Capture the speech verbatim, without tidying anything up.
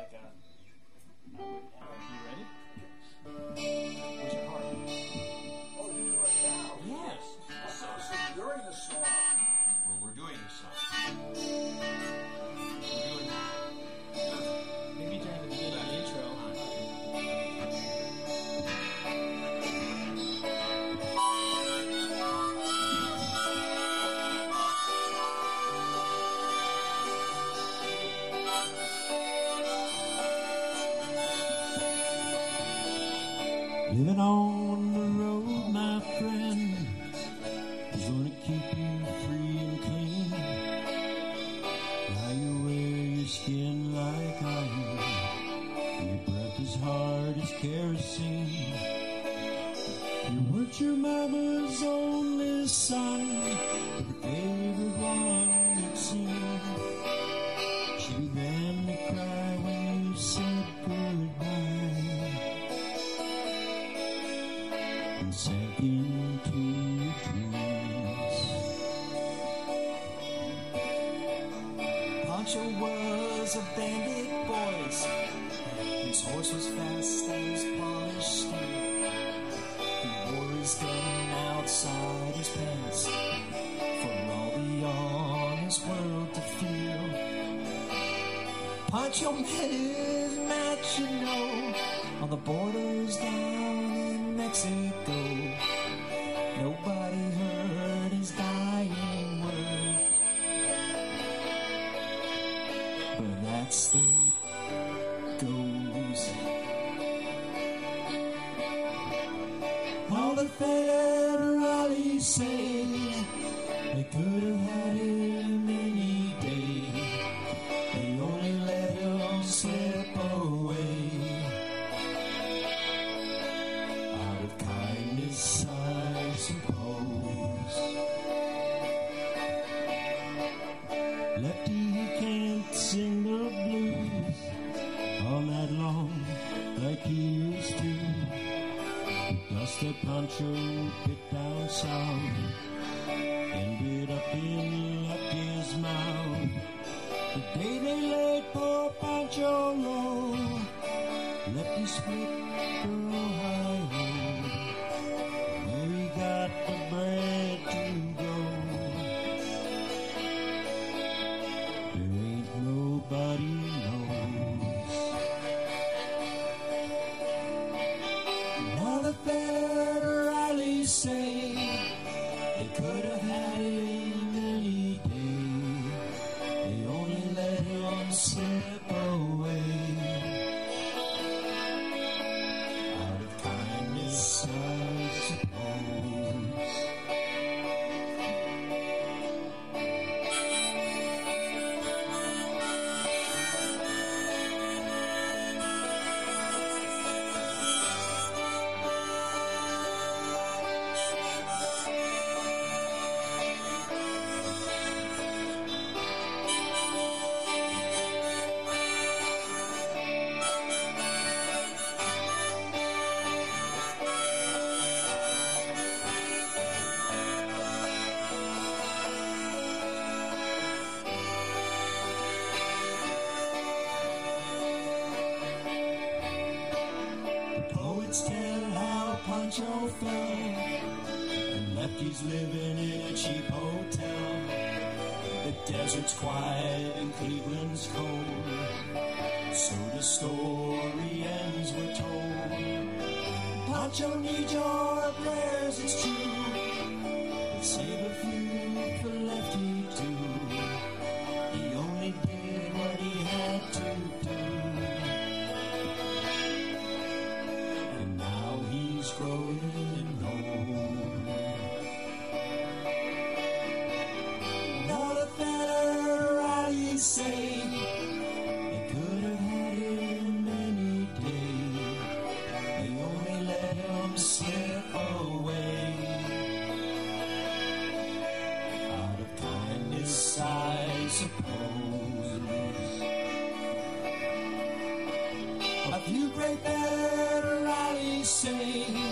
like a... Uh, you ready? Where's your heart? Oh, you do it right now? Yes. So, so during the song. Well, we're doing the song. Maybe during the beginning of the intro. Living on the road, my friend, is gonna keep you free and clean. Now you wear your skin like iron, your breath is hard as kerosene. You weren't your mama's only son, but the favorite one, it seemed. She began to cry when you said goodbye, and sank into your dreams. Pancho was a bandit, boys. His horse was fast and his polished steel. He wore his gun outside his pants for all the honest world to feel. Pancho met his match, you know, on the borders down in Mexico. Nobody heard his dying words, but that's the way it goes. All the federales say they could have had him any day. They only let him slip away. Out of kindness, I suppose. Lefty, he can't sing the blues all night long like he used to. Dusty Pancho bit down south, ended up in Lefty's mouth. The day they laid poor Pancho low, Lefty split for Ohio, where he got the bread to go. There ain't nobody knows. Now the federales say they could have had him any day. They only let him slip away. Out of kindness, I suppose. Poets tell how Pancho fell, and Lefty's living in a cheap hotel. The desert's quiet and Cleveland's cold, so the story ends, we're told. Pancho needs your prayers, it's true, but save a few for Lefty too. He only did what he had to do. He's growing old. Now the federales say they could have had him any day. They only let him slip away. Out of kindness, I suppose. A few great federales say